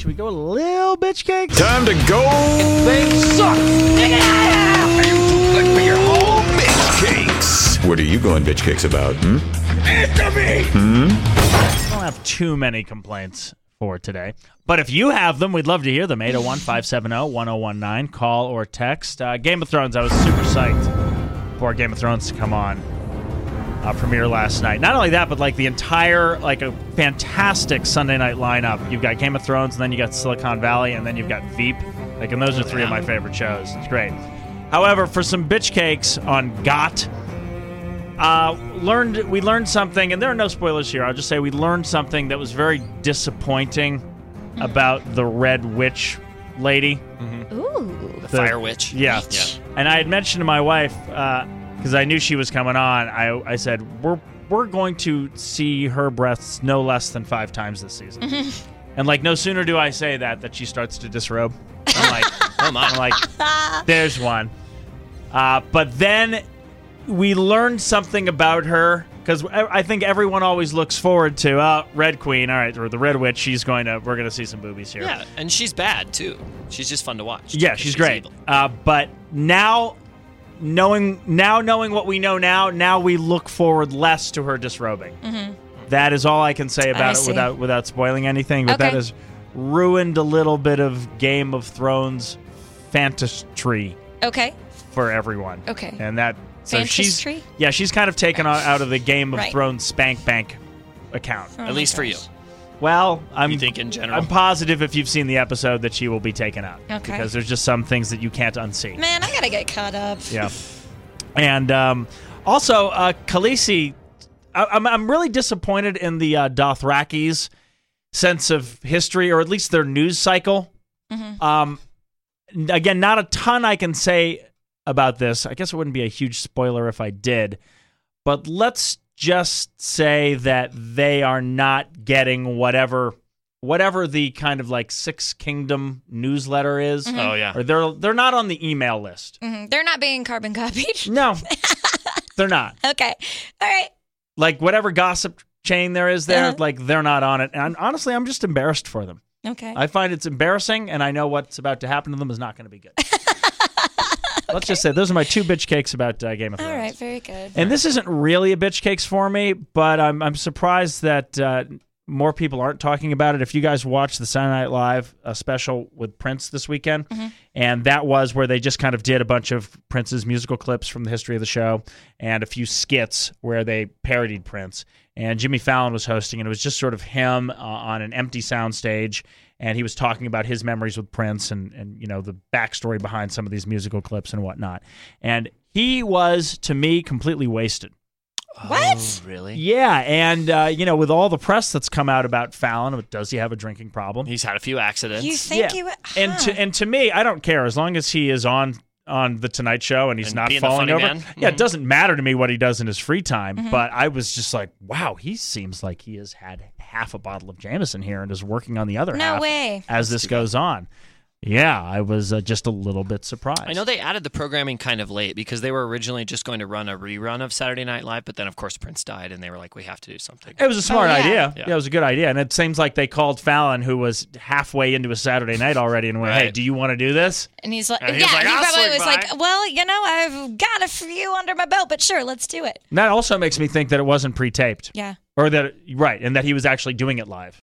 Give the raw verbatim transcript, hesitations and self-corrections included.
should we go a little bitch cakes? Time to go. Things suck. Are you too good for your own bitch cakes? What are you going bitch cakes about, hmm? Answer me! Hmm? I don't have too many complaints for today. But if you have them, we'd love to hear them. eight oh one, five seven oh, one oh one nine. Call or text. Uh, Game of Thrones, I was super psyched for Game of Thrones to come on. Uh, premiere last night. Not only that, but like the entire, like a fantastic Sunday night lineup. You've got Game of Thrones, and then you got Silicon Valley, and then you've got Veep. Like, and those are three of my favorite shows. It's great. However, for some bitch cakes on G O T, uh, learned we learned something, and there are no spoilers here. I'll just say we learned something that was very disappointing mm-hmm. about the Red Witch lady. Mm-hmm. Ooh, the, the Fire Witch. Yeah, yeah. And I had mentioned to my wife. Uh, Because I knew she was coming on, I I said we're we're going to see her breasts no less than five times this season. Mm-hmm. And like no sooner do I say that that she starts to disrobe. I'm like, oh my! I'm like, there's one. Uh, but then we learned something about her because I think everyone always looks forward to oh, Red Queen, all right, or the Red Witch. She's going to we're going to see some boobies here. Yeah, and she's bad too. She's just fun to watch. Yeah, she's, she's great. Uh, but now. Knowing now, knowing what we know now, now we look forward less to her disrobing. Mm-hmm. That is all I can say about I it see. without without spoiling anything. But okay. that has ruined a little bit of Game of Thrones fantasy Okay. for everyone. Okay. And that so she's Fantasy? yeah she's kind of taken out out of the Game of Right. Thrones spank bank account. Oh At my least for gosh. you. Well, I'm You think in general? I'm positive if you've seen the episode that she will be taken out. Okay. Because there's just some things that you can't unsee. Man, I gotta get caught up. Yeah. And um, also, uh, Khaleesi, I- I'm, I'm really disappointed in the uh, Dothraki's sense of history, or at least their news cycle. Mm-hmm. Um, again, not a ton I can say about this. I guess it wouldn't be a huge spoiler if I did. But let's just say that they are not getting whatever whatever the kind of like Six Kingdom newsletter is. Mm-hmm. Oh yeah. Or they're they're not on the email list. Mm-hmm. They're not being carbon copied. No, they're not. Okay. All right. Like whatever gossip chain there is there, Uh-huh. like they're not on it. And honestly, I'm just embarrassed for them. Okay. I find it's embarrassing, and I know what's about to happen to them is not going to be good. Let's just say those are my two bitch cakes about uh, Game of Thrones. All right. Very good. And this isn't really a bitch cakes for me, but I'm I'm surprised that uh, more people aren't talking about it. If you guys watched the Saturday Night Live uh, special with Prince this weekend, Mm-hmm. and that was where they just kind of did a bunch of Prince's musical clips from the history of the show and a few skits where they parodied Prince. And Jimmy Fallon was hosting, and it was just sort of him uh, on an empty soundstage, and he was talking about his memories with Prince and, and you know the backstory behind some of these musical clips and whatnot. And he was, to me, completely wasted. What? Oh, really? Yeah, and uh, you know, with all the press that's come out about Fallon, does he have a drinking problem? He's had a few accidents. You think Yeah. you? Huh. And to and to me, I don't care as long as he is on on the Tonight Show and he's And not being the falling funny over. man. Yeah, Mhm. it doesn't matter to me what he does in his free time. Mm-hmm. But I was just like, wow, he seems like he has had half a bottle of Jameson here and is working on the other No half way. as this goes on. Yeah, I was uh, just a little bit surprised. I know they added the programming kind of late because they were originally just going to run a rerun of Saturday Night Live, but then of course Prince died, and they were like, "We have to do something." It was a smart Oh, yeah. idea. Yeah. Yeah, it was a good idea. And it seems like they called Fallon, who was halfway into a Saturday night already, and went, hey, Right. do you want to do this? And he's like, And yeah, he's like, he "I'll probably swing was by." like, well, you know, I've got a few under my belt, but sure, let's do it. And that also makes me think that it wasn't pre-taped. Yeah. Or that, right, and that he was actually doing it live.